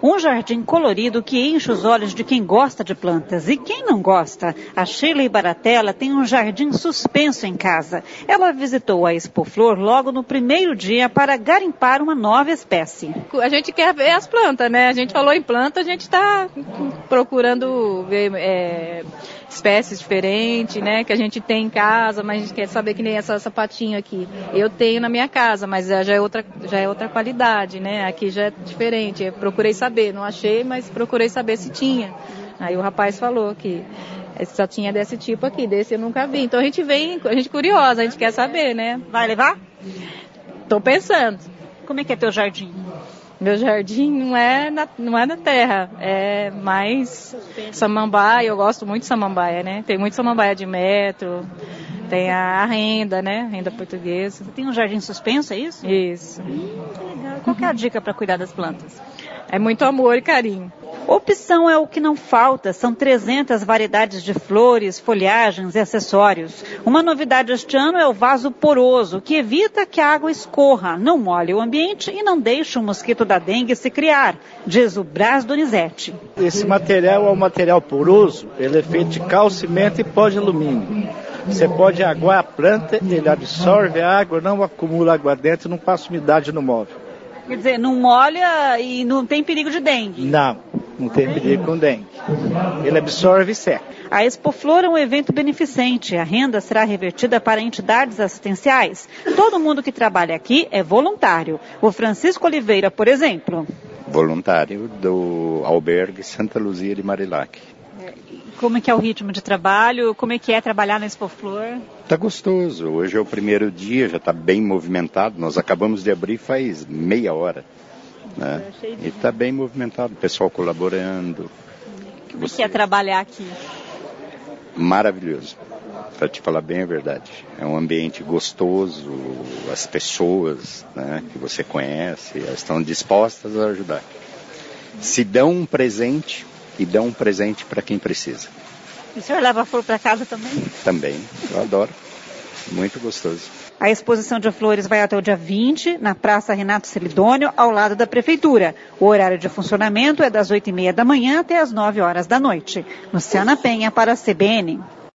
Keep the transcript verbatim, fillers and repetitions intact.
Um jardim colorido que enche os olhos de quem gosta de plantas. E quem não gosta? A Sheila Ibaratella tem um jardim suspenso em casa. Ela visitou a Expoflor logo no primeiro dia para garimpar uma nova espécie. A gente quer ver as plantas, né? A gente falou em planta, a gente está procurando ver é, espécies diferentes, né? Que a gente tem em casa, mas a gente quer saber que nem essa sapatinho aqui. Eu tenho na minha casa, mas já é outra, já é outra qualidade, né? Aqui já é diferente. Eu procurei saber, não achei, mas procurei saber se tinha. Aí o rapaz falou que só tinha desse tipo aqui, desse eu nunca vi. Então a gente vem, a gente é curiosa, a gente quer saber, né? Vai levar? Tô pensando. Como é que é teu jardim? Meu jardim não é na, não é na terra, é mais samambaia, eu gosto muito de samambaia, né? Tem muito samambaia de metro, tem a renda, né? Renda portuguesa. Você tem um jardim suspenso, é isso? Isso. Hum, que legal. Qual que é a dica para cuidar das plantas? É muito amor e carinho. Opção é o que não falta, são trezentas variedades de flores, folhagens e acessórios. Uma novidade este ano é o vaso poroso, que evita que a água escorra, não molhe o ambiente e não deixe o mosquito da dengue se criar, diz o Brás Donizete. Esse material é um material poroso, ele é feito de cal, cimento e pó de alumínio. Você pode aguar a planta, ele absorve a água, não acumula água dentro, não passa umidade no móvel. Quer dizer, não molha e não tem perigo de dengue? Não, não tem perigo com dengue. Ele absorve e seca. A Expoflor é um evento beneficente. A renda será revertida para entidades assistenciais. Todo mundo que trabalha aqui é voluntário. O Francisco Oliveira, por exemplo. Voluntário do albergue Santa Luzia de Marilac. Como é que é o ritmo de trabalho? Como é que é trabalhar na Expoflor? Tá gostoso. Hoje é o primeiro dia, já está bem movimentado. Nós acabamos de abrir faz meia hora. Né? E está bem movimentado, o pessoal colaborando. Como é que é trabalhar aqui? Maravilhoso. Para te falar bem a verdade. É um ambiente gostoso, as pessoas, né, que você conhece, elas estão dispostas a ajudar. Se dão um presente e dão um presente para quem precisa. E o senhor leva flor para casa também? Também, eu adoro. Muito gostoso. A exposição de flores vai até o dia vinte, na Praça Renato Celidônio, ao lado da Prefeitura. O horário de funcionamento é das oito e meia da manhã até as nove horas da noite. Luciana Penha para a C B N.